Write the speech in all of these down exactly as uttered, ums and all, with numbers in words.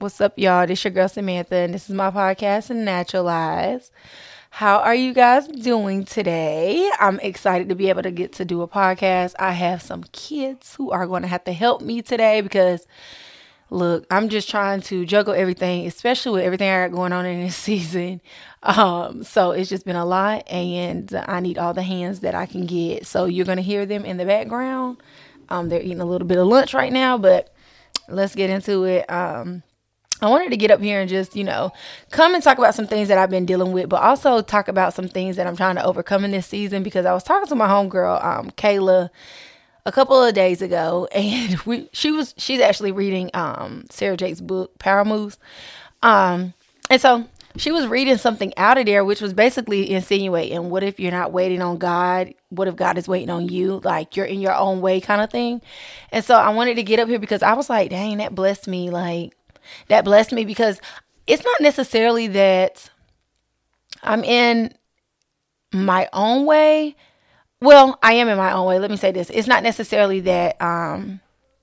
What's up, y'all? This your girl Samantha, and this is my podcast, Naturalize. How are you guys doing today? I'm excited to be able to get to do a podcast. I have some kids who are going to have to help me today because, look, I'm just trying to juggle everything, especially with everything I got going on in this season. Um, so it's just been a lot, and I need all the hands that I can get. So you're going to hear them in the background. Um, they're eating a little bit of lunch right now, but let's get into it. Um, I wanted to get up here and just, you know, come and talk about some things that I've been dealing with, but also talk about some things that I'm trying to overcome in this season, because I was talking to my homegirl, um, Kayla, a couple of days ago, and we, she was, she's actually reading, um, Sarah Jake's book, Power Moves. Um, and so she was reading something out of there, which was basically insinuating, what if you're not waiting on God? What if God is waiting on you? Like, you're in your own way kind of thing. And so I wanted to get up here because I was like, dang, that blessed me. Like, that blessed me because it's not necessarily that I'm in my own way. Well, I am in my own way. Let me say this. It's not necessarily that um,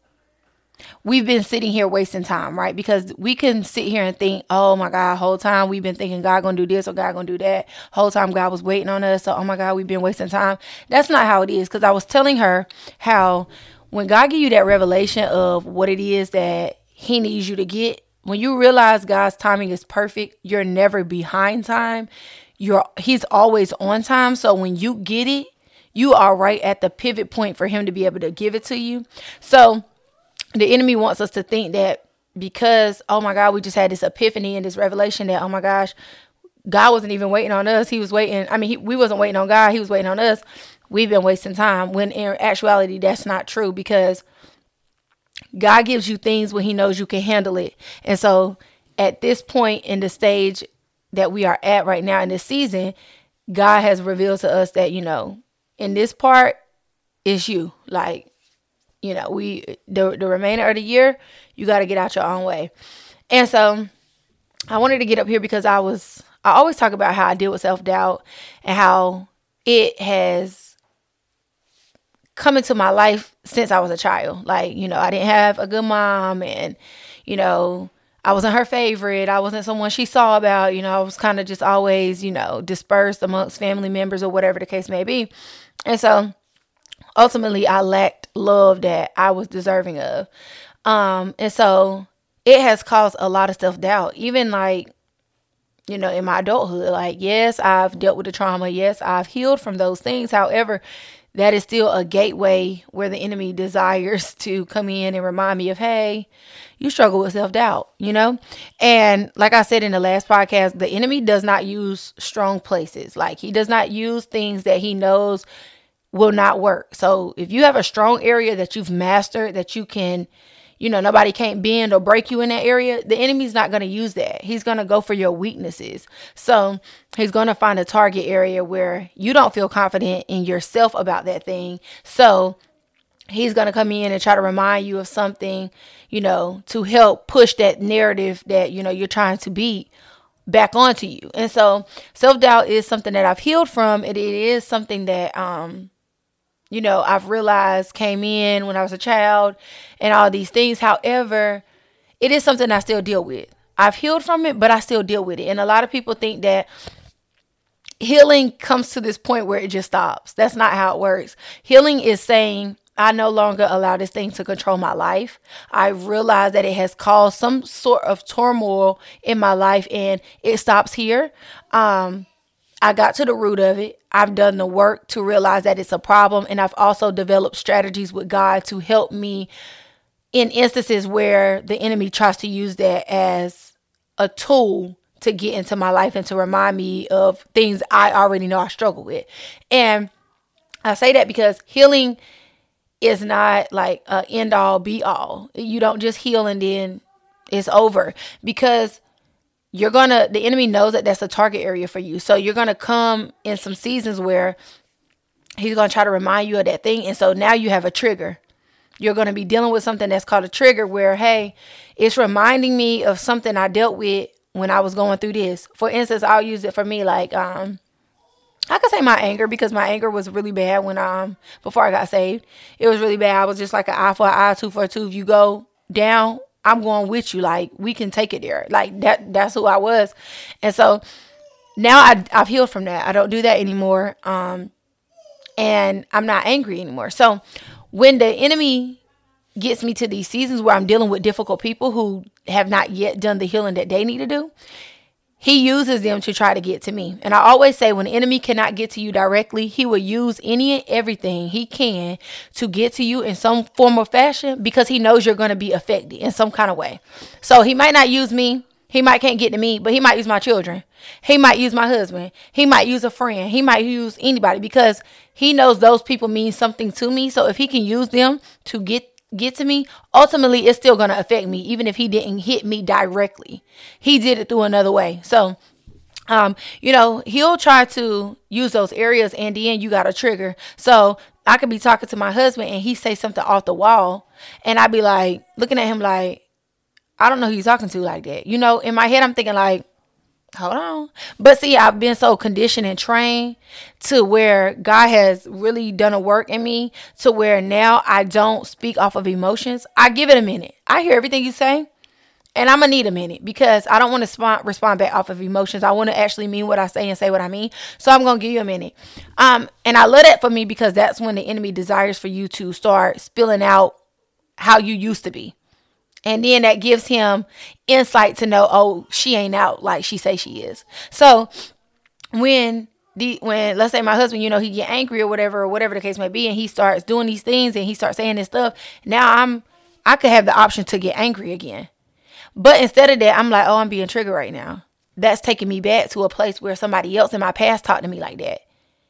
we've been sitting here wasting time, right? Because we can sit here and think, oh my God, whole time we've been thinking God gonna do this or God gonna do that. Whole time God was waiting on us. So, oh my God, we've been wasting time. That's not how it is. Because I was telling her how when God give you that revelation of what it is that He needs you to get, when you realize God's timing is perfect, you're never behind time. You're He's always on time. So when you get it, you are right at the pivot point for Him to be able to give it to you. So the enemy wants us to think that because, oh my God, we just had this epiphany and this revelation that, oh my gosh, God wasn't even waiting on us. He was waiting. I mean, he, we wasn't waiting on God. He was waiting on us. We've been wasting time, when in actuality, that's not true, because God gives you things when He knows you can handle it. And so at this point in the stage that we are at right now in this season, God has revealed to us that, you know, in this part, it's you. Like, you know, we the, the remainder of the year, you got to get out your own way. And so I wanted to get up here because I was, I always talk about how I deal with self-doubt and how it has come into my life since I was a child. Like, you know, I didn't have a good mom, and, you know, I wasn't her favorite. I wasn't someone she saw about, you know, I was kind of just always, you know, dispersed amongst family members or whatever the case may be. And so ultimately I lacked love that I was deserving of. Um, and so it has caused a lot of self-doubt, even like, you know, in my adulthood. Like, yes, I've dealt with the trauma. Yes, I've healed from those things. However, that is still a gateway where the enemy desires to come in and remind me of, hey, you struggle with self-doubt, you know? And like I said in the last podcast, the enemy does not use strong places. Like, he does not use things that he knows will not work. So if you have a strong area that you've mastered, that you can, you know, nobody can't bend or break you in that area, the enemy's not going to use that. He's going to go for your weaknesses. So he's going to find a target area where you don't feel confident in yourself about that thing. So he's going to come in and try to remind you of something, you know, to help push that narrative that, you know, you're trying to beat back onto you. And so self-doubt is something that I've healed from. It, it is something that, um, you know, I've realized came in when I was a child and all these things. However, it is something I still deal with. I've healed from it, but I still deal with it. And a lot of people think that healing comes to this point where it just stops. That's not how it works. Healing is saying, I no longer allow this thing to control my life. I realize that it has caused some sort of turmoil in my life, and it stops here. Um, I got to the root of it. I've done the work to realize that it's a problem. And I've also developed strategies with God to help me in instances where the enemy tries to use that as a tool to get into my life and to remind me of things I already know I struggle with. And I say that because healing is not like a end all be all. You don't just heal and then it's over, because you're going to, the enemy knows that that's a target area for you. So you're going to come in some seasons where he's going to try to remind you of that thing. And so now you have a trigger. You're going to be dealing with something that's called a trigger where, hey, it's reminding me of something I dealt with when I was going through this. For instance, I'll use it for me. Like, um, I could say my anger, because my anger was really bad when, um, before I got saved. It was really bad. I was just like an eye for an eye, tooth for a tooth. You go down, I'm going with you. Like, we can take it there. Like, that that's who I was. And so now I, I've healed from that. I don't do that anymore. Um, and I'm not angry anymore. So when the enemy gets me to these seasons where I'm dealing with difficult people who have not yet done the healing that they need to do, he uses them to try to get to me. And I always say, when the enemy cannot get to you directly, he will use any and everything he can to get to you in some form or fashion, because he knows you're going to be affected in some kind of way. So he might not use me. He might can't get to me, but he might use my children. He might use my husband. He might use a friend. He might use anybody, because he knows those people mean something to me. So if he can use them to get get to me, ultimately it's still going to affect me, even if he didn't hit me directly. He did it through another way. So um you know, he'll try to use those areas, and then you got a trigger. So I could be talking to my husband and he say something off the wall, and I'd be like looking at him like, I don't know who you're talking to like that. You know, in my head I'm thinking like, hold on. But see, I've been so conditioned and trained to where God has really done a work in me to where now I don't speak off of emotions. I give it a minute. I hear everything you say, and I'm going to need a minute, because I don't want to respond, respond back off of emotions. I want to actually mean what I say and say what I mean. So I'm going to give you a minute. Um, and I love that for me, because that's when the enemy desires for you to start spilling out how you used to be. And then that gives him insight to know, oh, she ain't out like she say she is. So when the when let's say my husband, you know, he get angry or whatever, or whatever the case may be, and he starts doing these things and he starts saying this stuff, now I'm I could have the option to get angry again. But instead of that, I'm like, oh, I'm being triggered right now. That's taking me back to a place where somebody else in my past talked to me like that.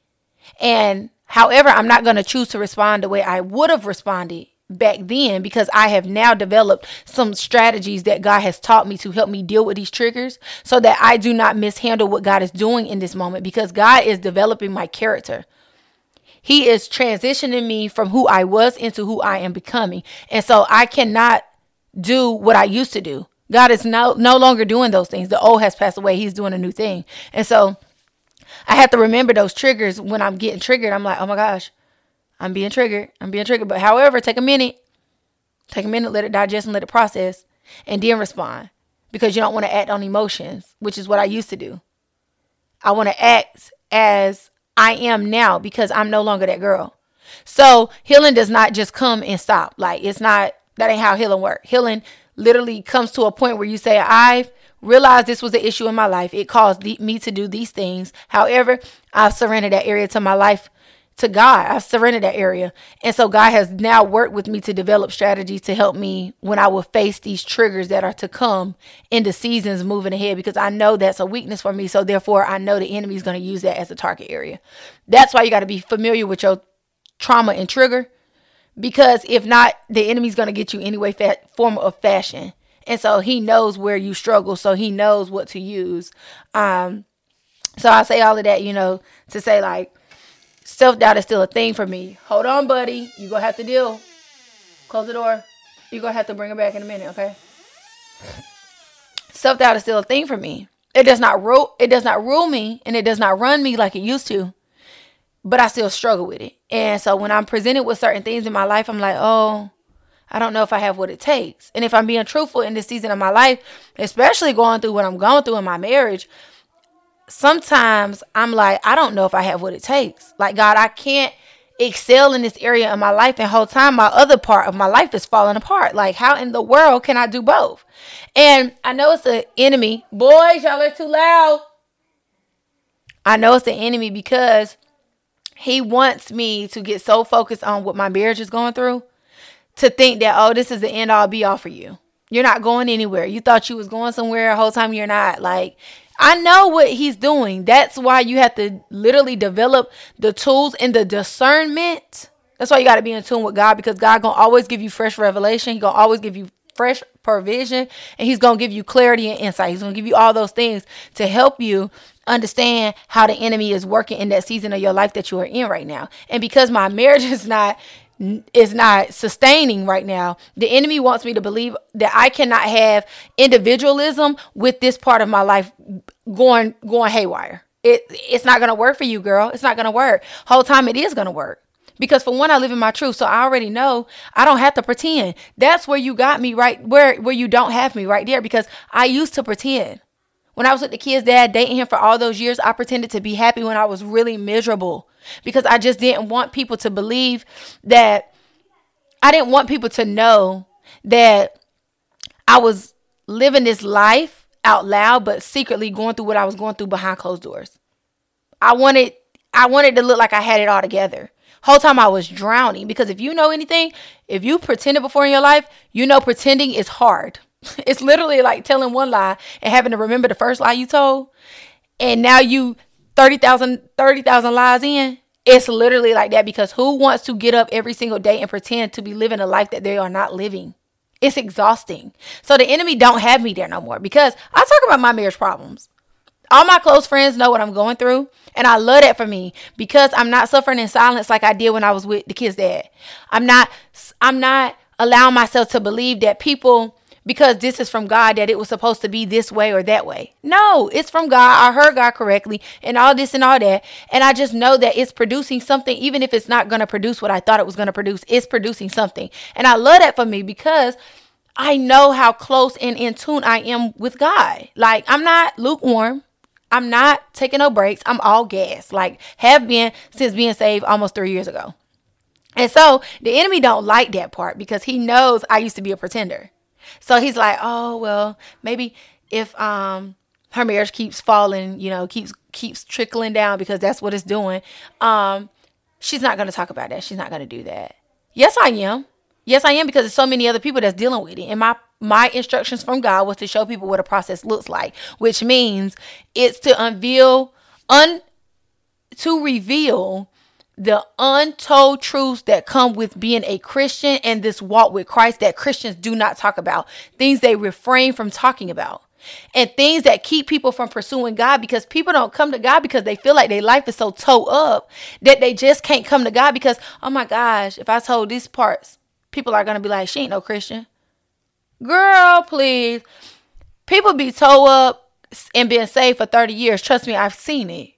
And however, I'm not going to choose to respond the way I would have responded back then, because I have now developed some strategies that God has taught me to help me deal with these triggers, so that I do not mishandle what God is doing in this moment, because God is developing my character. He is transitioning me from who I was into who I am becoming. And so I cannot do what I used to do. God is no, no longer doing those things. The old has passed away. He's doing a new thing. And so I have to remember those triggers when I'm getting triggered. I'm like, oh my gosh, I'm being triggered. I'm being triggered. But however, take a minute. Take a minute, let it digest and let it process, and then respond. Because you don't want to act on emotions, which is what I used to do. I want to act as I am now, because I'm no longer that girl. So healing does not just come and stop. Like, it's not, that ain't how healing works. Healing literally comes to a point where you say, I've realized this was an issue in my life. It caused me to do these things. However, I've surrendered that area to my life, to God. I've surrendered that area. And so God has now worked with me to develop strategies to help me when I will face these triggers that are to come in the seasons moving ahead, because I know that's a weakness for me. So therefore, I know the enemy is going to use that as a target area. That's why you got to be familiar with your trauma and trigger, because if not, the enemy's going to get you anyway, fa- form of fashion. And so he knows where you struggle. So he knows what to use. Um, so I say all of that, you know, to say like, self-doubt is still a thing for me. Hold on, buddy. You're going to have to deal. Close the door. You're going to have to bring her back in a minute, okay? Self-doubt is still a thing for me. It does not rule, it does not rule me, and it does not run me like it used to. But I still struggle with it. And so when I'm presented with certain things in my life, I'm like, oh, I don't know if I have what it takes. And if I'm being truthful in this season of my life, especially going through what I'm going through in my marriage, sometimes I'm like, I don't know if I have what it takes. Like, God, I can't excel in this area of my life, and whole time my other part of my life is falling apart. Like, how in the world can I do both? And I know it's the enemy. Boys, y'all are too loud. I know it's the enemy because he wants me to get so focused on what my marriage is going through to think that, oh, this is the end all be all for you. You're not going anywhere. You thought you was going somewhere. The whole time you're not. Like, I know what he's doing. That's why you have to literally develop the tools and the discernment. That's why you got to be in tune with God, because God going to always give you fresh revelation. He going to always give you fresh provision, and he's going to give you clarity and insight. He's going to give you all those things to help you understand how the enemy is working in that season of your life that you are in right now. And because my marriage is not is not sustaining right now, the enemy wants me to believe that I cannot have individualism with this part of my life going going haywire. It it's not going to work for you, girl. It's not going to work. Whole time it is going to work, Because for one, I live in my truth. So I already know I don't have to pretend. That's where you got me right where, where you don't have me right there, because I used to pretend. When I was with the kid's dad, dating him for all those years, I pretended to be happy when I was really miserable, because I just didn't want people to believe that, I didn't want people to know that I was living this life out loud, but secretly going through what I was going through behind closed doors. I wanted, I wanted to look like I had it all together. Whole time I was drowning, because if you know anything, if you pretended before in your life, you know pretending is hard. It's literally like telling one lie and having to remember the first lie you told. And now you thirty thousand lies in. It's literally like that, because who wants to get up every single day and pretend to be living a life that they are not living? It's exhausting. So the enemy don't have me there no more, because I talk about my marriage problems. All my close friends know what I'm going through. And I love that for me, because I'm not suffering in silence like I did when I was with the kid's dad. I'm not, I'm not allowing myself to believe that people, because this is from God, that it was supposed to be this way or that way. No, it's from God. I heard God correctly and all this and all that. And I just know that it's producing something, even if it's not going to produce what I thought it was going to produce, it's producing something. And I love that for me, because I know how close and in tune I am with God. Like, I'm not lukewarm. I'm not taking no breaks. I'm all gas, like have been since being saved almost three years ago. And so the enemy don't like that part, because he knows I used to be a pretender. So he's like, oh, well, maybe if um her marriage keeps falling, you know, keeps keeps trickling down, because that's what it's doing. Um, she's not going to talk about that. She's not going to do that. Yes, I am. Yes, I am, because there's so many other people that's dealing with it. And my my instructions from God was to show people what a process looks like, which means it's to unveil, un, to reveal the untold truths that come with being a Christian and this walk with Christ that Christians do not talk about, things they refrain from talking about, and things that keep people from pursuing God, because people don't come to God because they feel like their life is so towed up that they just can't come to God, because, oh my gosh, if I told these parts, people are going to be like, she ain't no Christian. Girl, please. People be towed up and being saved for thirty years. Trust me, I've seen it.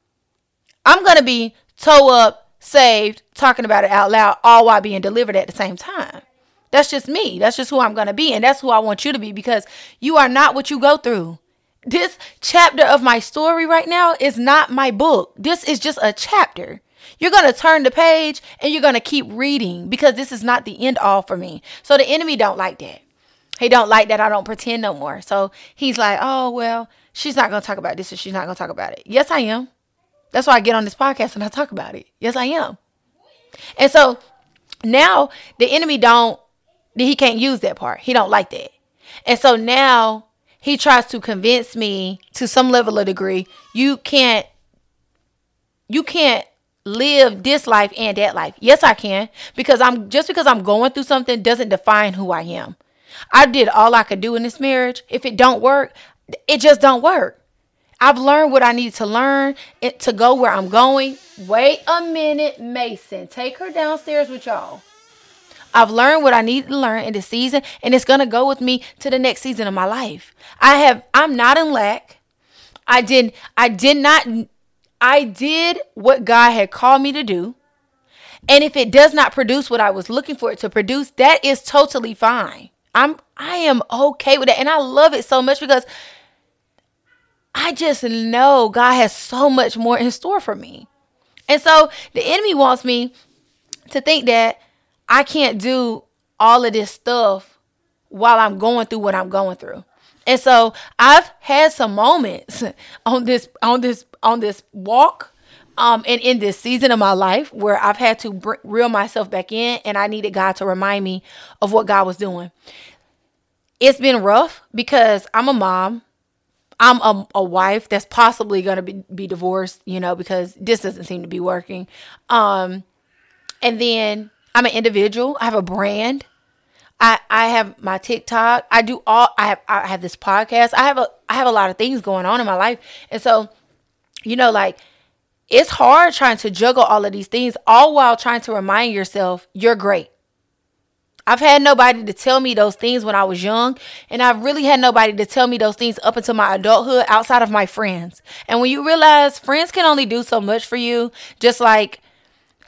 I'm going to be towed up, saved, talking about it out loud, all while being delivered at the same time. That's just me. That's just who I'm going to be. And that's who I want you to be, because you are not what you go through. This chapter of my story right now is not my book. This is just a chapter. You're going to turn the page and you're going to keep reading, because this is not the end all for me. So the enemy don't like that. He don't like that I don't pretend no more. So he's like, oh, well, she's not going to talk about this, or she's not going to talk about it. Yes, I am. That's why I get on this podcast and I talk about it. Yes, I am. And so now the enemy don't, he can't use that part. He don't like that. And so now he tries to convince me to some level of degree, you can't, you can't live this life and that life. Yes, I can, because I'm just because I'm going through something doesn't define who I am. I did all I could do in this marriage. If it don't work, it just don't work. I've learned what I need to learn it, to go where I'm going. Wait a minute, Mason. Take her downstairs with y'all. I've learned what I need to learn in this season, and it's going to go with me to the next season of my life. I have, I'm not in lack. I did, I did not, I did what God had called me to do. And if it does not produce what I was looking for it to produce, that is totally fine. I'm, I am okay with it. And I love it so much, because I just know God has so much more in store for me. And so the enemy wants me to think that I can't do all of this stuff while I'm going through what I'm going through. And so I've had some moments on this, on this, on this walk, um, and in this season of my life where I've had to br- reel myself back in, and I needed God to remind me of what God was doing. It's been rough, because I'm a mom. I'm a, a wife that's possibly going to be, be divorced, you know, because this doesn't seem to be working. Um, and then I'm an individual. I have a brand. I, I have my TikTok. I do all, I have, I have this podcast. I have a, I have a lot of things going on in my life. And so, you know, like, it's hard trying to juggle all of these things, all while trying to remind yourself you're great. I've had nobody to tell me those things when I was young, and I've really had nobody to tell me those things up until my adulthood outside of my friends. And when you realize friends can only do so much for you, just like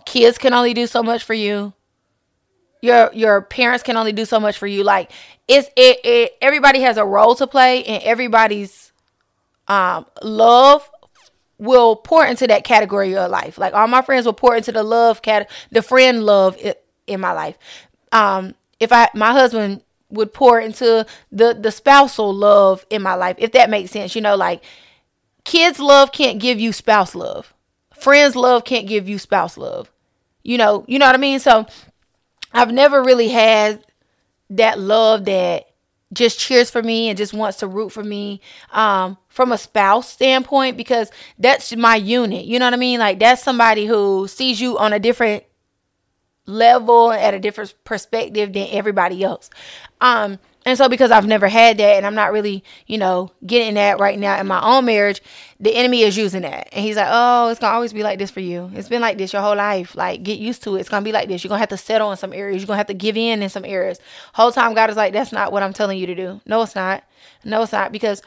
kids can only do so much for you. Your your parents can only do so much for you. Like it's it, it everybody has a role to play, and everybody's um love will pour into that category of your life. Like all my friends will pour into the love cat the friend love in my life. Um if I my husband would pour into the the spousal love in my life, if that makes sense. You know, like kids love can't give you spouse love. Friends love can't give you spouse love. You know, you know what I mean? So I've never really had that love that just cheers for me and just wants to root for me um, from a spouse standpoint, because that's my unit. You know what I mean? Like that's somebody who sees you on a different level, at a different perspective than everybody else. Um, and so because I've never had that, and I'm not really, you know, getting that right now in my own marriage, the enemy is using that. And he's like, oh, it's going to always be like this for you. It's been like this your whole life. Like, get used to it. It's going to be like this. You're going to have to settle in some areas. You're going to have to give in in some areas. Whole time God is like, that's not what I'm telling you to do. No, it's not. No, it's not. Because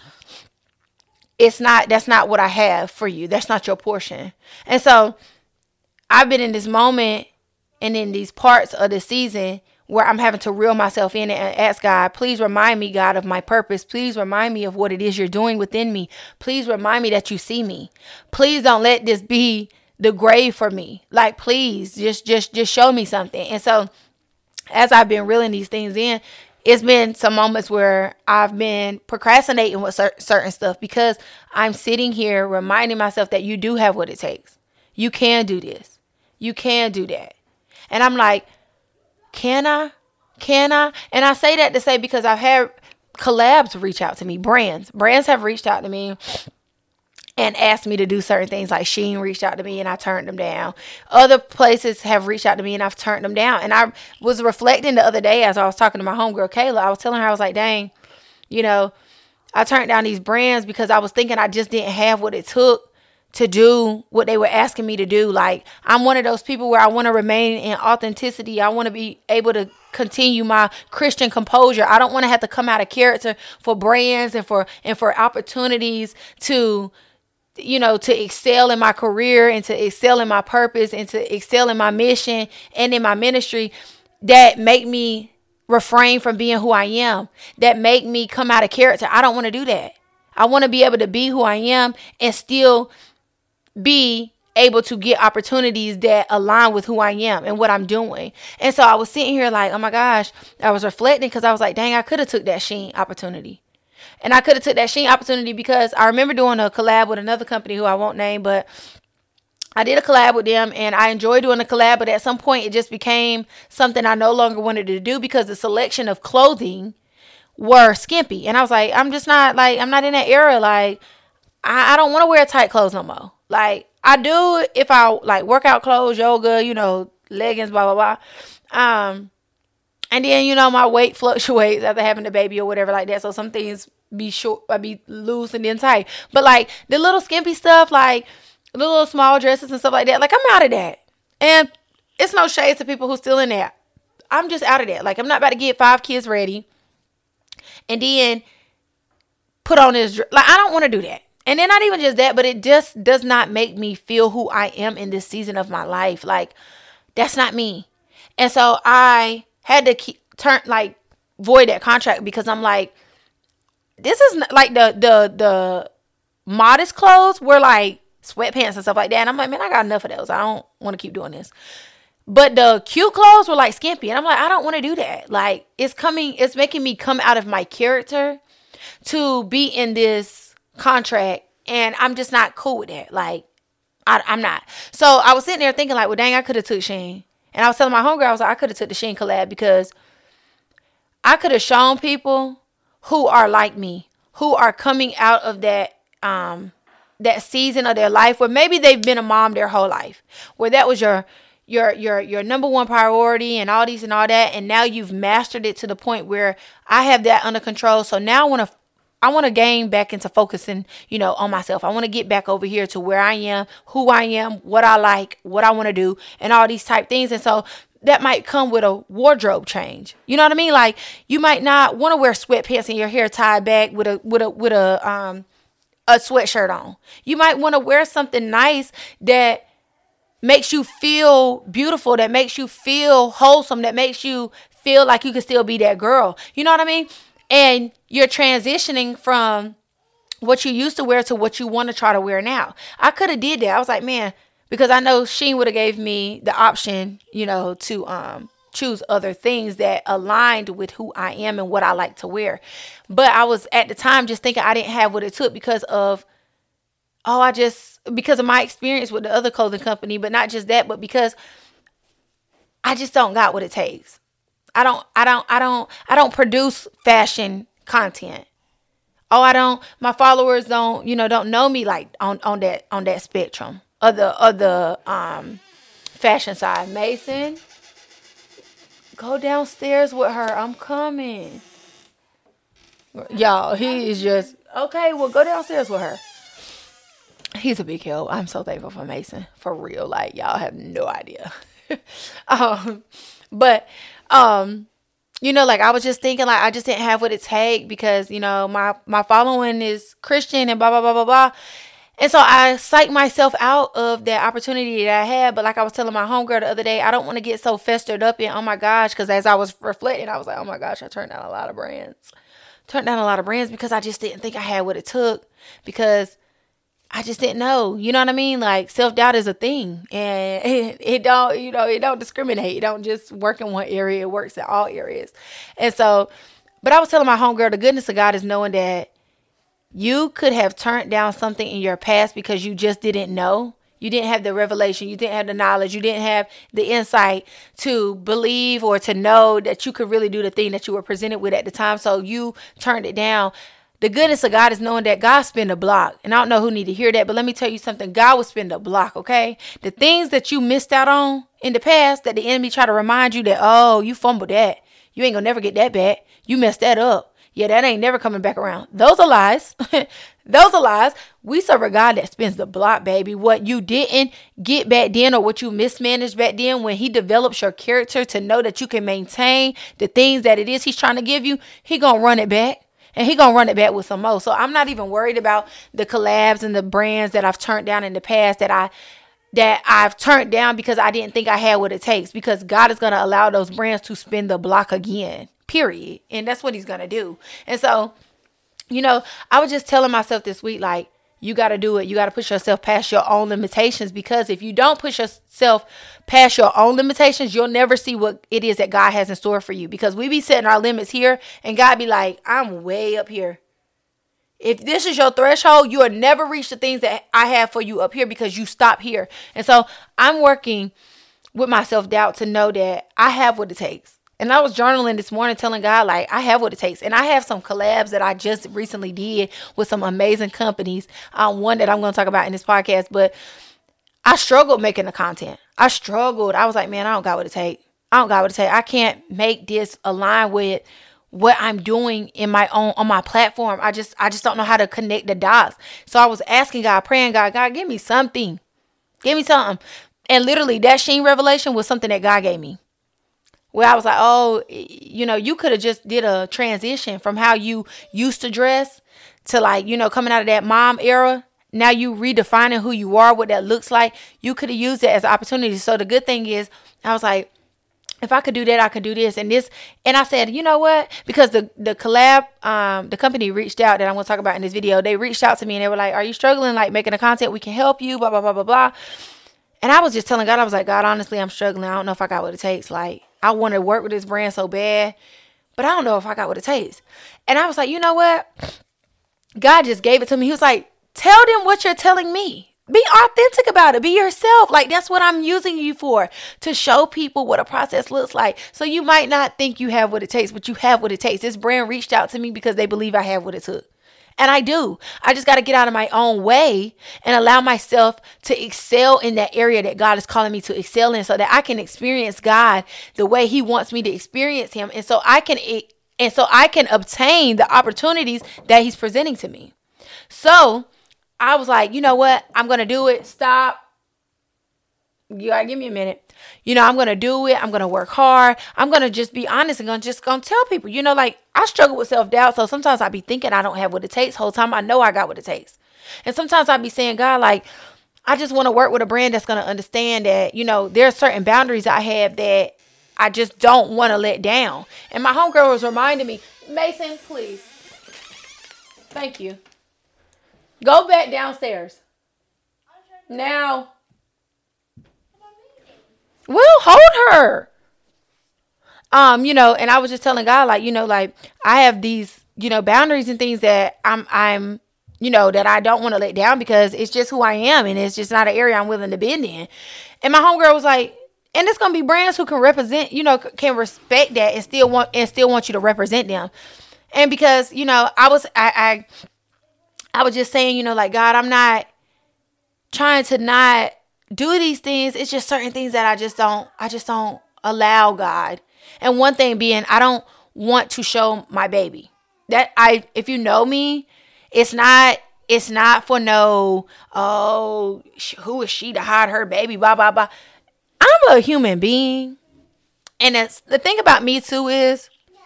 it's not, that's not what I have for you. That's not your portion. And so I've been in this moment and in these parts of the season where I'm having to reel myself in and ask God, please remind me, God, of my purpose. Please remind me of what it is you're doing within me. Please remind me that you see me. Please don't let this be the grave for me. Like, please just, just, just show me something. And so as I've been reeling these things in, it's been some moments where I've been procrastinating with cer- certain stuff because I'm sitting here reminding myself that you do have what it takes. You can do this. You can do that. And I'm like, can I? Can I? And I say that to say because I've had collabs reach out to me. Brands. Brands have reached out to me and asked me to do certain things. Like Shein reached out to me and I turned them down. Other places have reached out to me and I've turned them down. And I was reflecting the other day as I was talking to my homegirl, Kayla. I was telling her, I was like, dang, you know, I turned down these brands because I was thinking I just didn't have what it took to do what they were asking me to do. Like, I'm one of those people where I want to remain in authenticity. I want to be able to continue my Christian composure. I don't want to have to come out of character for brands and for and for opportunities to, you know, to excel in my career and to excel in my purpose and to excel in my mission and in my ministry that make me refrain from being who I am, that make me come out of character. I don't want to do that. I want to be able to be who I am and still be able to get opportunities that align with who I am and what I'm doing. And so I was sitting here like, oh my gosh, I was reflecting because I was like, dang, I could have took that Shein opportunity. And I could have took that Shein opportunity because I remember doing a collab with another company who I won't name, but I did a collab with them and I enjoyed doing a collab. But at some point it just became something I no longer wanted to do because the selection of clothing were skimpy. And I was like, I'm just not like, I'm not in that era. Like, I, I don't want to wear tight clothes no more. Like, I do if I like workout clothes, yoga, you know, leggings, blah, blah, blah. Um, and then, you know, my weight fluctuates after having a baby or whatever like that. So some things be short, I be loose and then tight. But like the little skimpy stuff, like the little small dresses and stuff like that, like I'm out of that. And it's no shade to people who's still in there. I'm just out of that. Like, I'm not about to get five kids ready and then put on this. Like, I don't want to do that. And then not even just that, but it just does not make me feel who I am in this season of my life. Like, that's not me. And so I had to keep, turn, like, void that contract because I'm like, this is not, like the, the, the modest clothes were like sweatpants and stuff like that. And I'm like, man, I got enough of those. I don't want to keep doing this. But the cute clothes were like skimpy. And I'm like, I don't want to do that. Like, it's coming, it's making me come out of my character to be in this contract, and I'm just not cool with that. Like, I, I'm not. So I was sitting there thinking like, well, dang, I could have took Shein. And I was telling my homegirl, I was like, I could have took the Shein collab because I could have shown people who are like me, who are coming out of that, um, that season of their life where maybe they've been a mom their whole life, where that was your, your, your, your number one priority and all these and all that. And now you've mastered it to the point where I have that under control. So now I want to I want to gain back into focusing, you know, on myself. I want to get back over here to where I am, who I am, what I like, what I want to do, and all these type things. And so that might come with a wardrobe change. You know what I mean? Like, you might not want to wear sweatpants and your hair tied back with a with a with a um a sweatshirt on. You might want to wear something nice that makes you feel beautiful, that makes you feel wholesome, that makes you feel like you can still be that girl. You know what I mean? And you're transitioning from what you used to wear to what you want to try to wear now. I could have did that. I was like, man, because I know Shein would have gave me the option, you know, to um choose other things that aligned with who I am and what I like to wear. But I was at the time just thinking I didn't have what it took because of, oh, I just, because of my experience with the other clothing company, but not just that, but because I just don't got what it takes. I don't, I don't, I don't, I don't produce fashion content. Oh, I don't, my followers don't, you know, don't know me like on, on that, on that spectrum of the, of the, um, fashion side. Mason, go downstairs with her. I'm coming. Y'all, he is just, okay, well, go downstairs with her. He's a big help. I'm so thankful for Mason. For real. Like, y'all have no idea. um, but, um, you know, like I was just thinking like I just didn't have what it take because, you know, my, my following is Christian and blah, blah, blah, blah, blah. And so I psyched myself out of that opportunity that I had. But like I was telling my homegirl the other day, I don't want to get so festered up in, oh my gosh, because as I was reflecting, I was like, oh my gosh, I turned down a lot of brands. Turned down a lot of brands because I just didn't think I had what it took because I just didn't know. You know what I mean? Like self-doubt is a thing and it, it don't, you know, it don't discriminate. It don't just work in one area. It works in all areas. And so, but I was telling my homegirl, the goodness of God is knowing that you could have turned down something in your past because you just didn't know. You didn't have the revelation. You didn't have the knowledge. You didn't have the insight to believe or to know that you could really do the thing that you were presented with at the time. So you turned it down. The goodness of God is knowing that God spin a block. And I don't know who need to hear that, but let me tell you something. God will spin a block, okay? The things that you missed out on in the past that the enemy try to remind you that, oh, you fumbled that. You ain't gonna never get that back. You messed that up. Yeah, that ain't never coming back around. Those are lies. Those are lies. We serve a God that spins the block, baby. What you didn't get back then or what you mismanaged back then, when he develops your character to know that you can maintain the things that it is he's trying to give you, he gonna run it back. And he gonna run it back with some more. So I'm not even worried about the collabs and the brands that I've turned down in the past that I that I've turned down because I didn't think I had what it takes. Because God is gonna allow those brands to spin the block again. Period. And that's what he's gonna do. And so, you know, I was just telling myself this week, like, you got to do it. You got to push yourself past your own limitations, because if you don't push yourself past your own limitations, you'll never see what it is that God has in store for you, because we be setting our limits here and God be like, I'm way up here. If this is your threshold, you will never reach the things that I have for you up here because you stop here. And so I'm working with my self-doubt to know that I have what it takes. And I was journaling this morning telling God, like, I have what it takes. And I have some collabs that I just recently did with some amazing companies. Um, one that I'm going to talk about in this podcast. But I struggled making the content. I struggled. I was like, man, I don't got what it takes. I don't got what it takes. I can't make this align with what I'm doing in my own, on my platform. I just, I just don't know how to connect the dots. So I was asking God, praying, God, God, give me something. Give me something. And literally that Shein revelation was something that God gave me. Where I was like, oh, you know, you could have just did a transition from how you used to dress to, like, you know, coming out of that mom era. Now you redefining who you are, what that looks like. You could have used it as an opportunity. So the good thing is, I was like, if I could do that, I could do this and this. And I said, you know what? Because the, the collab, um, the company reached out that I'm going to talk about in this video. They reached out to me and they were like, are you struggling, like, making the content? We can help you, blah, blah, blah, blah, blah. And I was just telling God, I was like, God, honestly, I'm struggling. I don't know if I got what it takes. Like, I want to work with this brand so bad, but I don't know if I got what it takes. And I was like, you know what? God just gave it to me. He was like, tell them what you're telling me. Be authentic about it. Be yourself. Like, that's what I'm using you for, to show people what a process looks like. So you might not think you have what it takes, but you have what it takes. This brand reached out to me because they believe I have what it took. And I do. I just got to get out of my own way and allow myself to excel in that area that God is calling me to excel in, so that I can experience God the way he wants me to experience him. And so I can, and so I can obtain the opportunities that he's presenting to me. So I was like, you know what? I'm going to do it. Stop. You gotta give me a minute. You know, I'm going to do it. I'm going to work hard. I'm going to just be honest and gonna just going to tell people, you know, like, I struggle with self-doubt. So sometimes I be thinking I don't have what it takes. Whole time I know I got what it takes. And sometimes I be saying, God, like, I just want to work with a brand that's going to understand that, you know, there are certain boundaries I have that I just don't want to let down. And my homegirl was reminding me, Mason, please. Thank you. Go back downstairs. Now. We'll hold her. Um, you know, and I was just telling God, like, you know, like I have these, you know, boundaries and things that I'm, I'm, you know, that I don't want to let down because it's just who I am. And it's just not an area I'm willing to bend in. And my homegirl was like, and it's going to be brands who can represent, you know, can respect that and still want, and still want you to represent them. And because, you know, I was, I, I, I was just saying, you know, like, God, I'm not trying to not do these things. It's just certain things that I just don't, I just don't allow, God. And one thing being, I don't want to show my baby. That I, if you know me, it's not, it's not for no, oh, who is she to hide her baby, blah, blah, blah. I'm a human being. And it's, the thing about me too is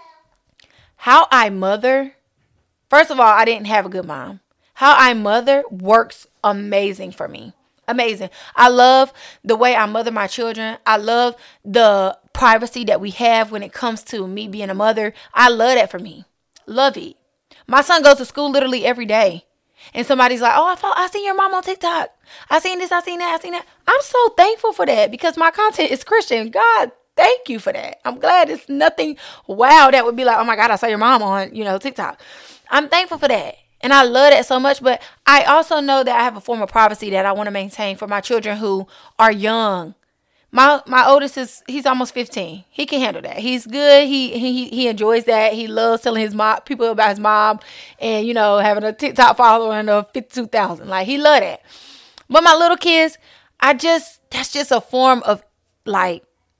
how I mother. First of all, I didn't have a good mom. How I mother works amazing for me. Amazing. I love the way I mother my children. I love the privacy that we have when it comes to me being a mother. I love that for me. Love it. My son goes to school literally every day. And somebody's like, oh, I thought I seen your mom on TikTok. I seen this, I seen that, I seen that. I'm so thankful for that because my content is Christian. God, thank you for that. I'm glad it's nothing wow that would be like, oh my God, I saw your mom on, you know, TikTok. I'm thankful for that. And I love that so much. But I also know that I have a form of privacy that I want to maintain for my children who are young. My my oldest is, he's almost fifteen. He can handle that. He's good. He he he enjoys that. He loves telling his mom, people about his mom and, you know, having a TikTok following of fifty-two thousand. Like, he love that. But my little kids, I just, that's just a form of like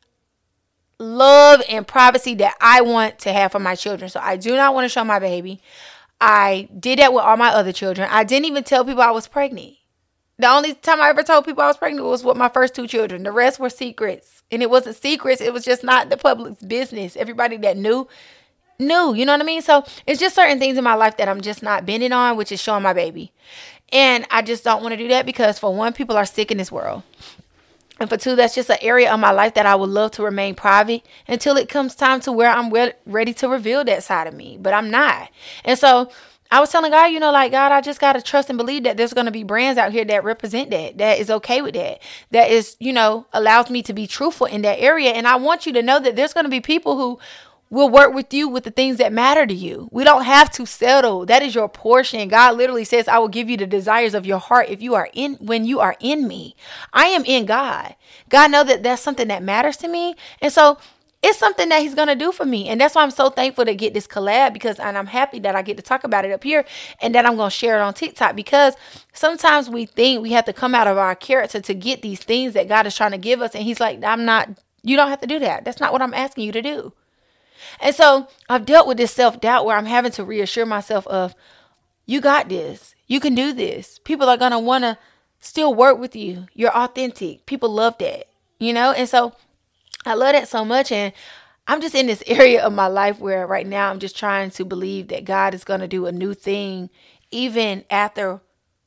love and privacy that I want to have for my children. So I do not want to show my baby. I did that with all my other children. I didn't even tell people I was pregnant. The only time I ever told people I was pregnant was with my first two children. The rest were secrets. And it wasn't secrets. It was just not the public's business. Everybody that knew, knew. You know what I mean? So it's just certain things in my life that I'm just not bending on, which is showing my baby. And I just don't want to do that because, for one, people are sick in this world. And for two, that's just an area of my life that I would love to remain private until it comes time to where I'm re- ready to reveal that side of me. But I'm not. And so I was telling God, you know, like, God, I just got to trust and believe that there's going to be brands out here that represent that, that is okay with that, that is, you know, allows me to be truthful in that area. And I want you to know that there's going to be people who will work with you with the things that matter to you. We don't have to settle. That is your portion. God literally says, I will give you the desires of your heart if you are in, when you are in me. I am in God. God knows that that's something that matters to me. And so it's something that he's going to do for me. And that's why I'm so thankful to get this collab because, and I'm happy that I get to talk about it up here and that I'm going to share it on TikTok because sometimes we think we have to come out of our character to get these things that God is trying to give us. And he's like, I'm not, you don't have to do that. That's not what I'm asking you to do. And so I've dealt with this self-doubt where I'm having to reassure myself of, you got this. You can do this. People are going to want to still work with you. You're authentic. People love that, you know? And so I love that so much. And I'm just in this area of my life where right now I'm just trying to believe that God is going to do a new thing even after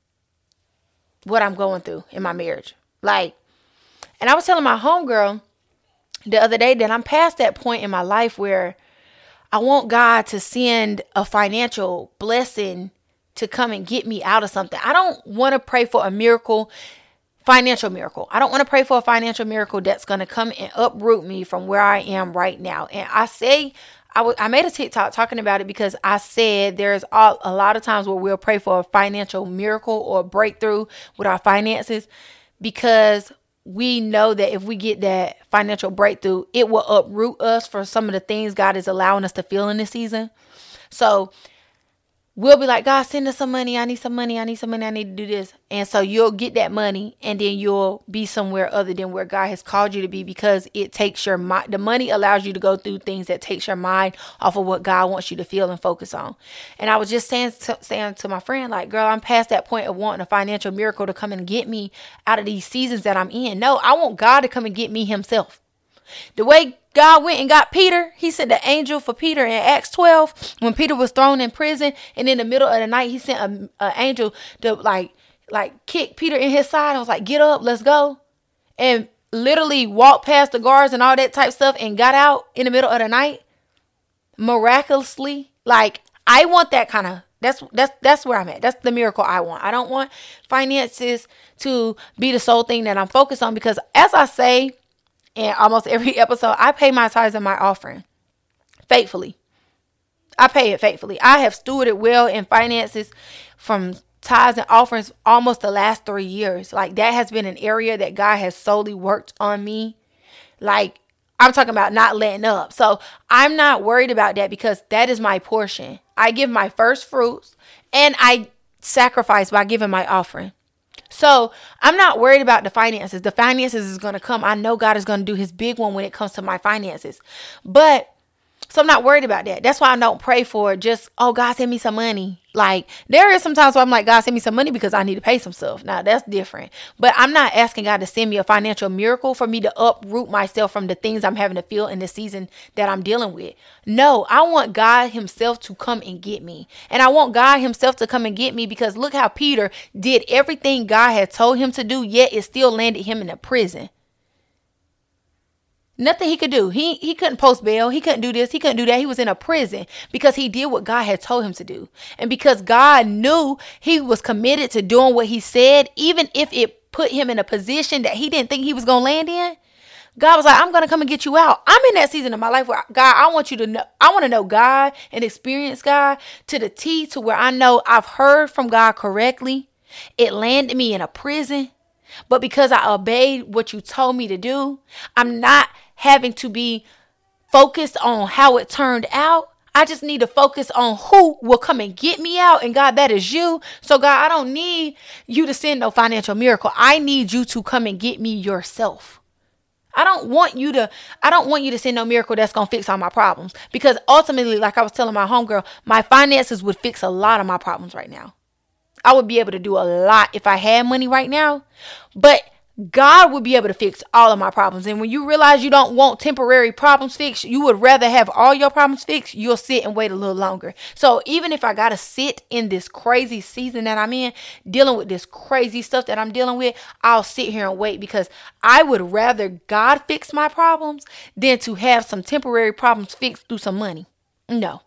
what I'm going through in my marriage. Like, and I was telling my homegirl the other day that I'm past that point in my life where I want God to send a financial blessing to come and get me out of something. I don't want to pray for a miracle, financial miracle. I don't want to pray for a financial miracle that's going to come and uproot me from where I am right now. And I say, I, w- I made a TikTok talking about it because I said there's all, a lot of times where we'll pray for a financial miracle or breakthrough with our finances because we know that if we get that financial breakthrough, it will uproot us for some of the things God is allowing us to feel in this season. So we'll be like, God, send us some money. I need some money. I need some money. I need to do this. And so you'll get that money and then you'll be somewhere other than where God has called you to be because it takes your mind. The money allows you to go through things that takes your mind off of what God wants you to feel and focus on. And I was just saying to, saying to my friend, like, girl, I'm past that point of wanting a financial miracle to come and get me out of these seasons that I'm in. No, I want God to come and get me himself. The way God went and got Peter, he sent the angel for Peter in Acts twelve when Peter was thrown in prison. And in the middle of the night, he sent an angel to like like kicked Peter in his side. I was like, get up, let's go. And literally walked past the guards and all that type stuff and got out in the middle of the night. Miraculously. Like, I want that kind of, that's, that's, that's where I'm at. That's the miracle I want. I don't want finances to be the sole thing that I'm focused on, because as I say in almost every episode, I pay my tithes and my offering faithfully. I pay it faithfully. I have stewarded well in finances from tithes and offerings almost the last three years. Like, that has been an area that God has solely worked on me. Like, I'm talking about not letting up. So I'm not worried about that, because that is my portion. I give my first fruits and I sacrifice by giving my offering. So I'm not worried about the finances. The finances is going to come. I know God is going to do his big one when it comes to my finances. But so I'm not worried about that. That's why I don't pray for just, oh, God, send me some money. Like, there is sometimes where I'm like, God, send me some money because I need to pay some stuff. Now, that's different. But I'm not asking God to send me a financial miracle for me to uproot myself from the things I'm having to feel in the season that I'm dealing with. No, I want God himself to come and get me. And I want God himself to come and get me, because look how Peter did everything God had told him to do, yet it still landed him in a prison. Nothing he could do. He he couldn't post bail. He couldn't do this. He couldn't do that. He was in a prison because he did what God had told him to do. And because God knew he was committed to doing what he said, even if it put him in a position that he didn't think he was going to land in, God was like, I'm going to come and get you out. I'm in that season of my life where, God, I want you to know, I want to know God and experience God to the T, to where I know I've heard from God correctly. It landed me in a prison. But because I obeyed what you told me to do, I'm not having to be focused on how it turned out. I just need to focus on who will come and get me out. And God, that is you. So God, I don't need you to send no financial miracle. I need you to come and get me yourself. I don't want you to, I don't want you to send no miracle that's going to fix all my problems. Because ultimately, like I was telling my homegirl, my finances would fix a lot of my problems right now. I would be able to do a lot if I had money right now. But God would be able to fix all of my problems. And when you realize you don't want temporary problems fixed, you would rather have all your problems fixed, you'll sit and wait a little longer. So even if I got to sit in this crazy season that I'm in, dealing with this crazy stuff that I'm dealing with, I'll sit here and wait, because I would rather God fix my problems than to have some temporary problems fixed through some money. No.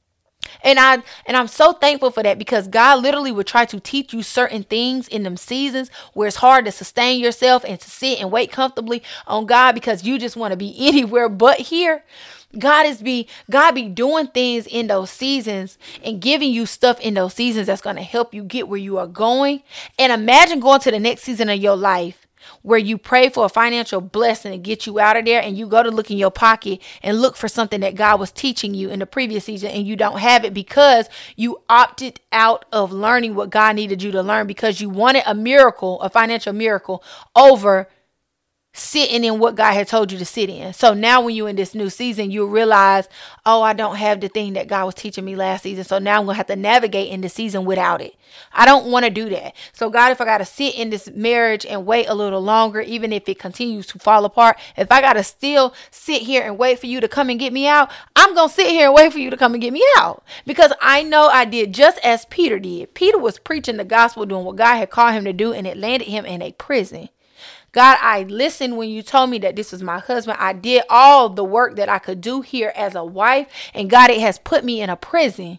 And I and I'm so thankful for that, because God literally would try to teach you certain things in them seasons where it's hard to sustain yourself and to sit and wait comfortably on God because you just want to be anywhere but here. God is be God be doing things in those seasons and giving you stuff in those seasons that's going to help you get where you are going. And imagine going to the next season of your life where you pray for a financial blessing to get you out of there, and you go to look in your pocket and look for something that God was teaching you in the previous season, and you don't have it because you opted out of learning what God needed you to learn, because you wanted a miracle, a financial miracle, over sitting in what God had told you to sit in. So now when you're in this new season, you realize, oh, I don't have the thing that God was teaching me last season. So now I'm going to have to navigate in the season without it. I don't want to do that. So God, if I got to sit in this marriage and wait a little longer, even if it continues to fall apart, if I got to still sit here and wait for you to come and get me out, I'm going to sit here and wait for you to come and get me out, because I know I did just as Peter did. Peter was preaching the gospel, doing what God had called him to do, and it landed him in a prison. God, I listened when you told me that this was my husband. I did all the work that I could do here as a wife. And God, it has put me in a prison.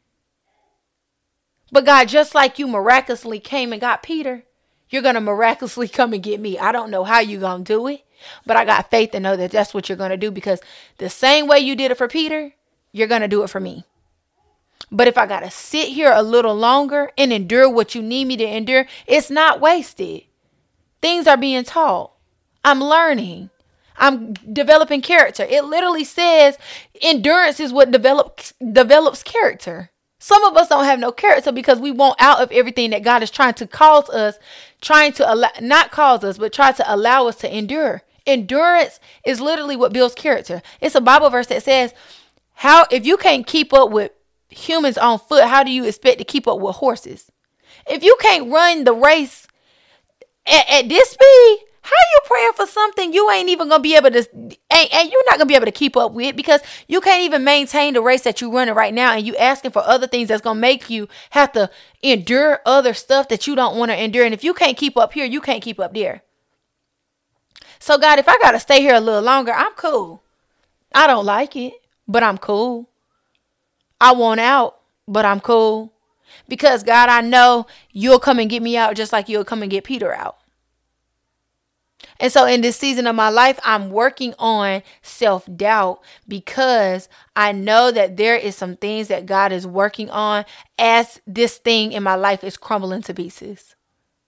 But God, just like you miraculously came and got Peter, you're going to miraculously come and get me. I don't know how you're going to do it, but I got faith to know that that's what you're going to do, because the same way you did it for Peter, you're going to do it for me. But if I got to sit here a little longer and endure what you need me to endure, it's not wasted. Things are being taught. I'm learning. I'm developing character. It literally says endurance is what develops develops character. Some of us don't have no character because we want out of everything that God is trying to cause us, trying to allow, not cause us, but try to allow us to endure. Endurance is literally what builds character. It's a Bible verse that says, how if you can't keep up with humans on foot, how do you expect to keep up with horses? If you can't run the race At, at this speed, How you praying for something you ain't even gonna be able to, and, and you're not gonna be able to keep up with, because you can't even maintain the race that you're running right now, and you asking for other things that's gonna make you have to endure other stuff that you don't want to endure. And if you can't keep up here, you can't keep up there. So God, if I gotta stay here a little longer, I'm cool. I don't like it, but I'm cool. I want out, but I'm cool. Because God, I know you'll come and get me out just like you'll come and get Peter out. And so in this season of my life, I'm working on self-doubt, because I know that there is some things that God is working on as this thing in my life is crumbling to pieces.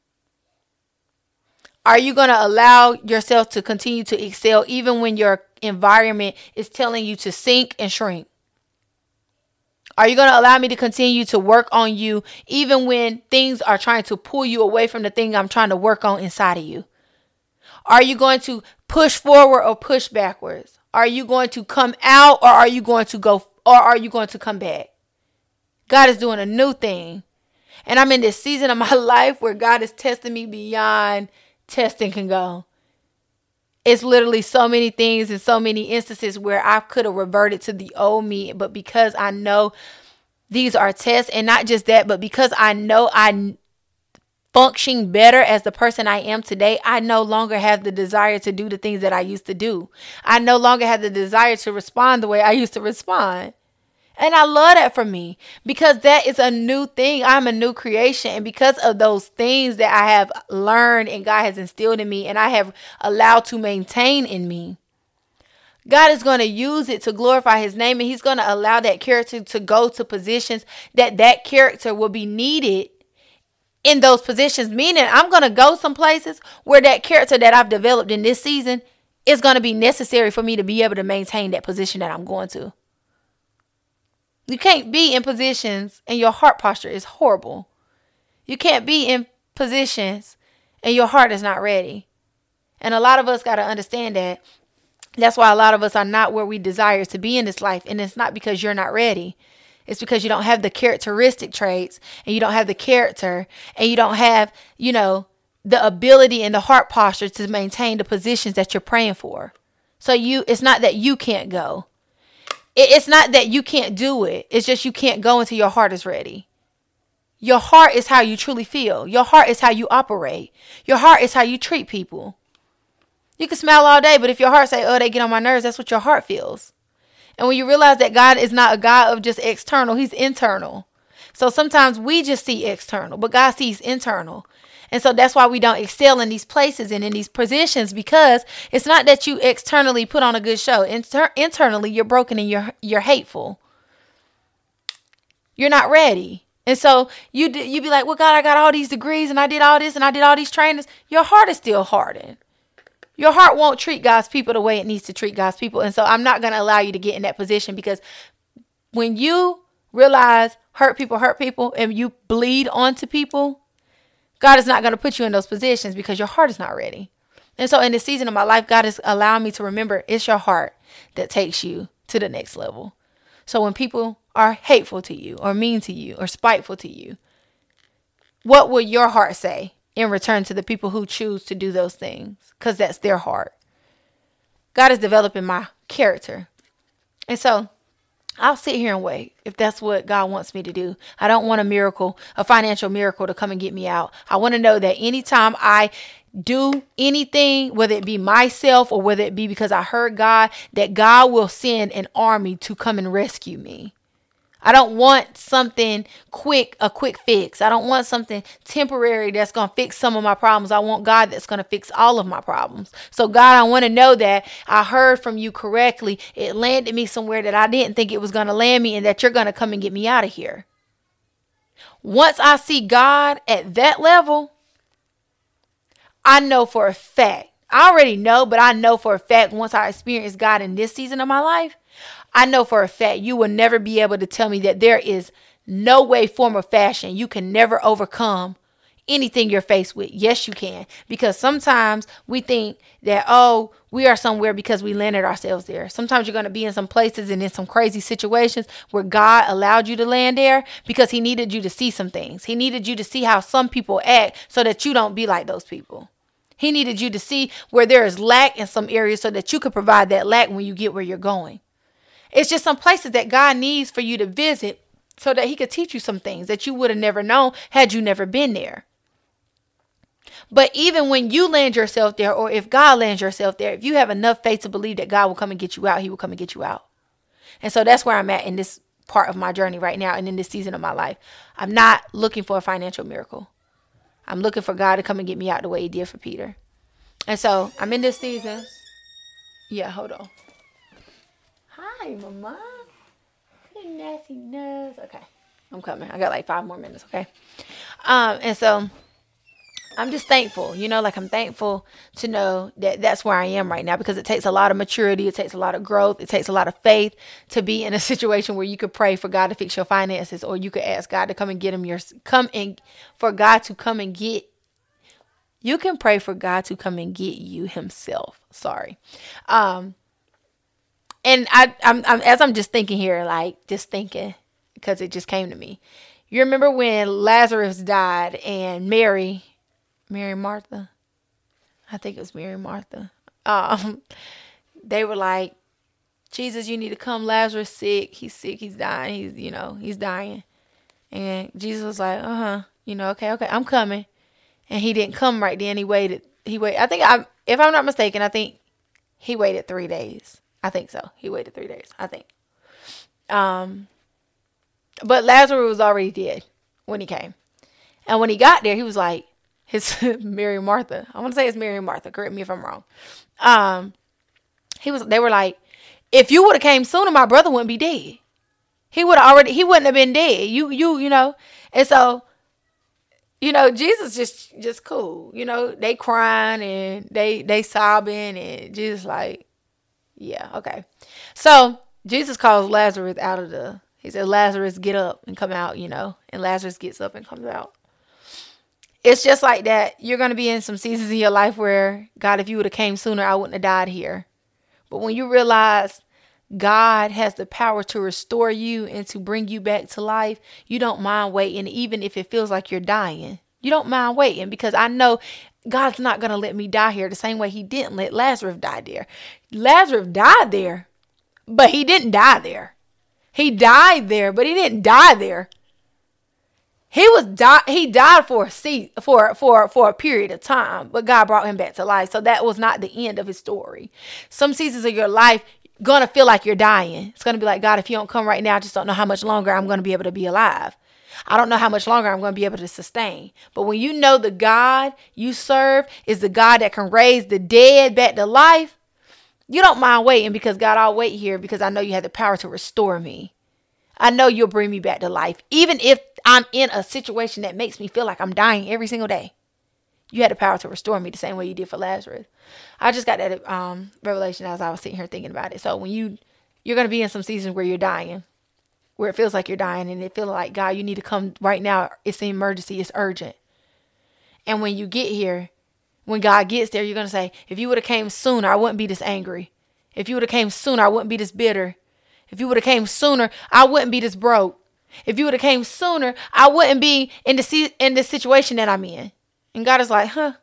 Are you going to allow yourself to continue to excel even when your environment is telling you to sink and shrink? Are you going to allow me to continue to work on you even when things are trying to pull you away from the thing I'm trying to work on inside of you? Are you going to push forward or push backwards? Are you going to come out, or are you going to go, or are you going to come back? God is doing a new thing. And I'm in this season of my life where God is testing me beyond testing can go. It's literally so many things and so many instances where I could have reverted to the old me. But because I know these are tests, and not just that, but because I know I function better as the person I am today, I no longer have the desire to do the things that I used to do. I no longer have the desire to respond the way I used to respond. And I love that for me, because that is a new thing. I'm a new creation. And because of those things that I have learned and God has instilled in me and I have allowed to maintain in me, God is going to use it to glorify his name. And he's going to allow that character to go to positions that that character will be needed in those positions. Meaning I'm going to go some places where that character that I've developed in this season is going to be necessary for me to be able to maintain that position that I'm going to. You can't be in positions and your heart posture is horrible. You can't be in positions and your heart is not ready. And a lot of us got to understand that. That's why a lot of us are not where we desire to be in this life. And it's not because you're not ready. It's because you don't have the characteristic traits, and you don't have the character, and you don't have, you know, the ability and the heart posture to maintain the positions that you're praying for. So you, it's not that you can't go. It's not that you can't do it. It's just you can't go until your heart is ready. Your heart is how you truly feel. Your heart is how you operate. Your heart is how you treat people. You can smile all day, but if your heart say, oh, they get on my nerves, that's what your heart feels. And when you realize that God is not a God of just external, he's internal. So sometimes we just see external, but God sees internal. And so that's why we don't excel in these places and in these positions, because it's not that you externally put on a good show. Inter- internally, you're broken and you're you're hateful. You're not ready. And so you d- you be like, well, God, I got all these degrees and I did all this and I did all these trainings. Your heart is still hardened. Your heart won't treat God's people the way it needs to treat God's people. And so I'm not going to allow you to get in that position, because when you realize hurt people hurt people and you bleed onto people, God is not going to put you in those positions because your heart is not ready. And so in this season of my life, God is allowing me to remember it's your heart that takes you to the next level. So when people are hateful to you or mean to you or spiteful to you, what will your heart say in return to the people who choose to do those things? Because that's their heart. God is developing my character. And so I'll sit here and wait if that's what God wants me to do. I don't want a miracle, a financial miracle to come and get me out. I want to know that anytime I do anything, whether it be myself or whether it be because I heard God, that God will send an army to come and rescue me. I don't want something quick, a quick fix. I don't want something temporary that's going to fix some of my problems. I want God that's going to fix all of my problems. So God, I want to know that I heard from you correctly. It landed me somewhere that I didn't think it was going to land me, and that you're going to come and get me out of here. Once I see God at that level, I know for a fact, I already know, but I know for a fact once I experience God in this season of my life, I know for a fact you will never be able to tell me that there is no way, form, or fashion you can never overcome anything you're faced with. Yes, you can. Because sometimes we think that, oh, we are somewhere because we landed ourselves there. Sometimes you're going to be in some places and in some crazy situations where God allowed you to land there because he needed you to see some things. He needed you to see how some people act so that you don't be like those people. He needed you to see where there is lack in some areas so that you could provide that lack when you get where you're going. It's just some places that God needs for you to visit so that he could teach you some things that you would have never known had you never been there. But even when you land yourself there, or if God lands yourself there, if you have enough faith to believe that God will come and get you out, he will come and get you out. And so that's where I'm at in this part of my journey right now and in this season of my life. I'm not looking for a financial miracle. I'm looking for God to come and get me out the way he did for Peter. And so I'm in this season. Yeah, hold on. Hi, Mama. Hey, nasty nose. Okay, I'm coming. I got like five more minutes, okay? Um, and so I'm just thankful, you know, like I'm thankful to know that that's where I am right now, because it takes a lot of maturity. It takes a lot of growth. It takes a lot of faith to be in a situation where you could pray for God to fix your finances, or you could ask God to come and get him your, come and for God to come and get, you can pray for God to come and get you himself. Sorry. Um, and I, I'm, I'm, as I'm just thinking here, like just thinking, because it just came to me. You remember when Lazarus died and Mary, Mary Martha, I think it was Mary Martha. Um, they were like, Jesus, you need to come. Lazarus sick. He's sick. He's dying. He's, you know, he's dying. And Jesus was like, uh huh. You know, okay, okay, I'm coming. And he didn't come right then. He waited. He waited. I think I, if I'm not mistaken, I think he waited three days. I think so. He waited three days. I think. Um, but Lazarus was already dead when he came. And when he got there, he was like, his Mary Martha. I want to say it's Mary Martha. Correct me if I'm wrong. Um, he was. They were like, if you would have came sooner, my brother wouldn't be dead. He would have already. He wouldn't have been dead. You, you, you know. And so, you know, Jesus just, just cool. You know, they crying and they, they sobbing, and Jesus like, yeah, okay. So Jesus calls Lazarus out of the. He said, Lazarus, get up and come out. You know, and Lazarus gets up and comes out. It's just like that. You're going to be in some seasons in your life where, God, if you would have came sooner, I wouldn't have died here. But when you realize God has the power to restore you and to bring you back to life, you don't mind waiting, even if it feels like you're dying. You don't mind waiting, because I know God's not going to let me die here the same way he didn't let Lazarus die there. Lazarus died there, but he didn't die there. He died there, but he didn't die there. He was di- he died for a se- for for for a period of time, but God brought him back to life. So that was not the end of his story. Some seasons of your life gonna feel like you're dying. It's gonna be like, God, if you don't come right now, I just don't know how much longer I'm gonna be able to be alive. I don't know how much longer I'm gonna be able to sustain. But when you know the God you serve is the God that can raise the dead back to life, you don't mind waiting, because God, I'll wait here because I know you have the power to restore me. I know you'll bring me back to life, even if I'm in a situation that makes me feel like I'm dying every single day. You had the power to restore me the same way you did for Lazarus. I just got that um, revelation as I was sitting here thinking about it. So when you, you're going to be in some seasons where you're dying, where it feels like you're dying, and it feels like, God, you need to come right now. It's an emergency. It's urgent. And when you get here, when God gets there, you're going to say, if you would have came sooner, I wouldn't be this angry. If you would have came sooner, I wouldn't be this bitter. If you would have came sooner, I wouldn't be this broke. If you would have came sooner, I wouldn't be in the in this situation that I'm in. And God is like, huh?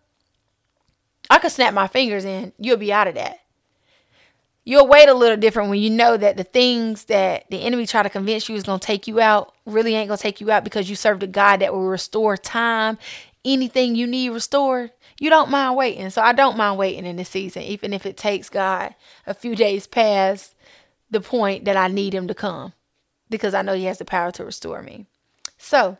I could snap my fingers and you'll be out of that. You'll wait a little different when you know that the things that the enemy try to convince you is going to take you out really ain't going to take you out, because you serve a God that will restore time. Anything you need restored, you don't mind waiting. So I don't mind waiting in this season, even if it takes God a few days past the point that I need him to come, because I know he has the power to restore me. So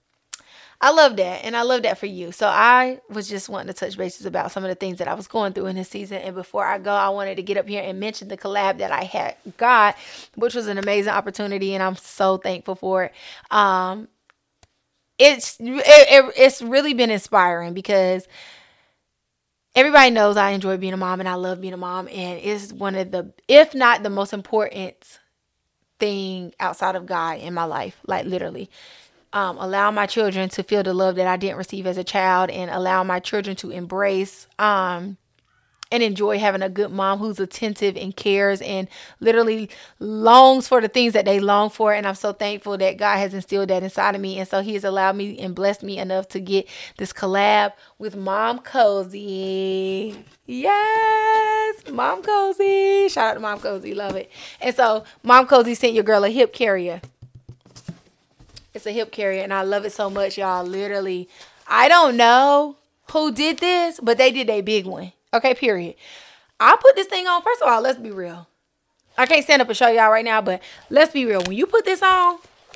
I love that. And I love that for you. So I was just wanting to touch bases about some of the things that I was going through in this season. And before I go, I wanted to get up here and mention the collab that I had got, which was an amazing opportunity. And I'm so thankful for it. Um, it's, it, it, it's really been inspiring, because everybody knows I enjoy being a mom and I love being a mom. And it's one of the, if not the most important thing outside of God in my life, like literally. Um, allow my children to feel the love that I didn't receive as a child, and allow my children to embrace um, and enjoy having a good mom who's attentive and cares and literally longs for the things that they long for. And I'm so thankful that God has instilled that inside of me. And so he has allowed me and blessed me enough to get this collab with Mom Cozy. Yes, Mom Cozy. Shout out to Mom Cozy. Love it. And so Mom Cozy sent your girl a hip carrier. It's a hip carrier, and I love it so much, y'all. Literally, I don't know who did this, but they did a big one. Okay, period. I put this thing on. First of all, let's be real. I can't stand up and show y'all right now, but let's be real. When you put this on,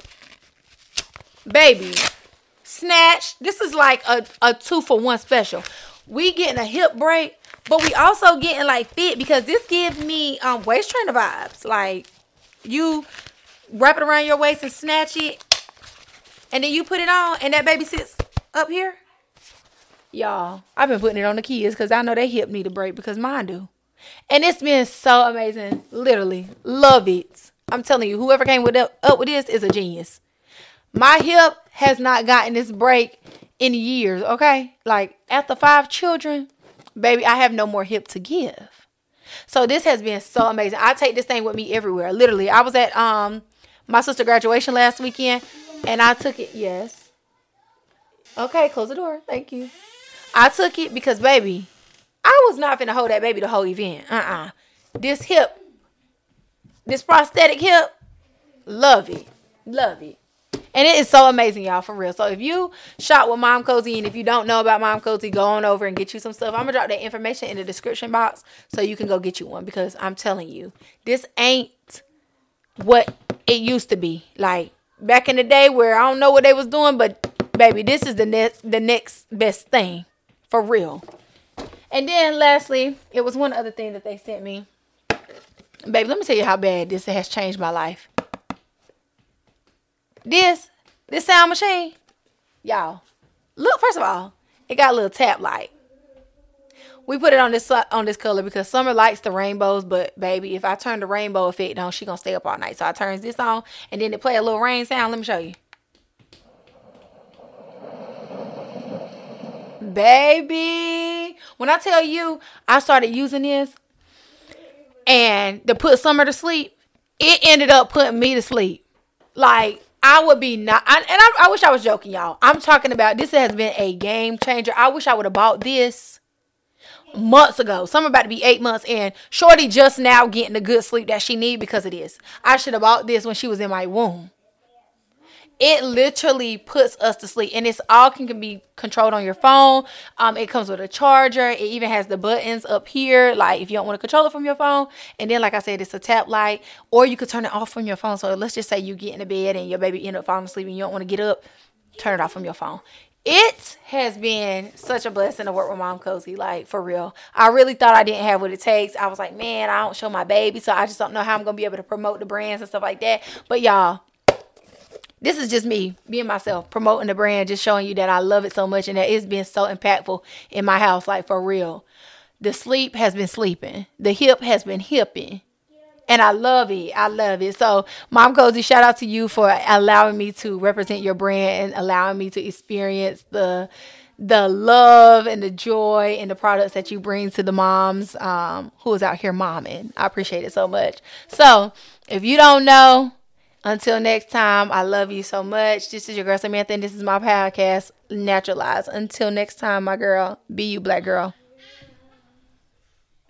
baby, snatch. This is like a, a two for one special. We getting a hip break, but we also getting like fit, because this gives me um waist trainer vibes. Like, you wrap it around your waist and snatch it, and then you put it on, and that baby sits up here. Y'all, I've been putting it on the kids because I know they hip need a break, because mine do. And it's been so amazing. Literally, love it. I'm telling you, whoever came with up, up with this is a genius. My hip has not gotten this break in years, okay? Like, after five children, baby, I have no more hip to give. So this has been so amazing. I take this thing with me everywhere. Literally, I was at um my sister's graduation last weekend, and I took it. Yes. Okay, close the door. Thank you. I took it because, baby, I was not finna hold that baby the whole event. Uh-uh. This hip, this prosthetic hip, love it. Love it. And it is so amazing, y'all, for real. So if you shop with Mom Cozy, and if you don't know about Mom Cozy, go on over and get you some stuff. I'm going to drop that information in the description box so you can go get you one, because I'm telling you, this ain't what it used to be. Like, back in the day where I don't know what they was doing, but, baby, this is the next, the next best thing. For real. And then lastly, it was one other thing that they sent me. Baby, let me tell you how bad this has changed my life. This, this sound machine, y'all, look, first of all, it got a little tap light. We put it on this on this color because Summer likes the rainbows, but baby, if I turn the rainbow effect on, she gonna stay up all night. So I turns this on, and then it play a little rain sound. Let me show you. Baby, when I tell you I started using this and to put Summer to sleep, it ended up putting me to sleep. Like, I would be not, I, and I, I wish I was joking, y'all. I'm talking about, this has been a game changer. I wish I would have bought this months ago. Summer about to be eight months in. Shorty just now getting the good sleep that she need because of this. I should have bought this when she was in my womb. It literally puts us to sleep, and it's all can, can be controlled on your phone. Um, it comes with a charger. It even has the buttons up here, like if you don't want to control it from your phone. And then, like I said, it's a tap light, or you could turn it off from your phone. So let's just say you get in the bed and your baby end up falling asleep and you don't want to get up, turn it off from your phone. It has been such a blessing to work with Mom Cozy, like, for real. I really thought I didn't have what it takes. I was like, man, I don't show my baby, so I just don't know how I'm going to be able to promote the brands and stuff like that. But y'all, this is just me being myself, promoting the brand, just showing you that I love it so much and that it's been so impactful in my house, like, for real. The sleep has been sleeping. The hip has been hipping. And I love it. I love it. So, Mom Cozy, shout out to you for allowing me to represent your brand and allowing me to experience the the love and the joy and the products that you bring to the moms um, who is out here momming. I appreciate it so much. So, if you don't know, until next time, I love you so much. This is your girl, Samantha, and this is my podcast, Naturalize. Until next time, my girl, be you, black girl.